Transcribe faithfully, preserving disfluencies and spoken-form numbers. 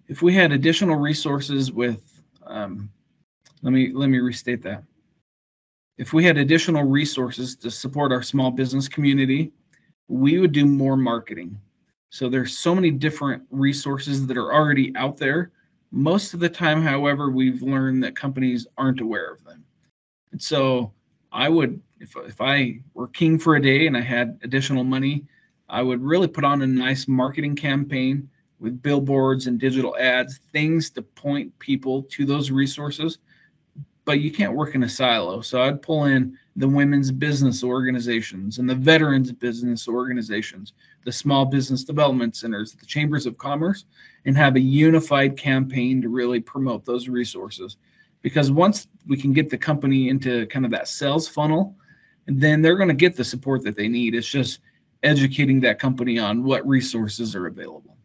If we had additional resources with, um, let me let me restate that. If we had additional resources to support our small business community, we would do more marketing. So there's so many different resources that are already out there. Most of the time, however, we've learned that companies aren't aware of them. And so I would, if, if I were king for a day and I had additional money, I would really put on a nice marketing campaign with billboards and digital ads, things to point people to those resources. But you can't work in a silo. So I'd pull in the women's business organizations and the veterans business organizations, the small business development centers, the chambers of commerce, and have a unified campaign to really promote those resources. Because once we can get the company into kind of that sales funnel, then they're going to get the support that they need. It's just educating that company on what resources are available.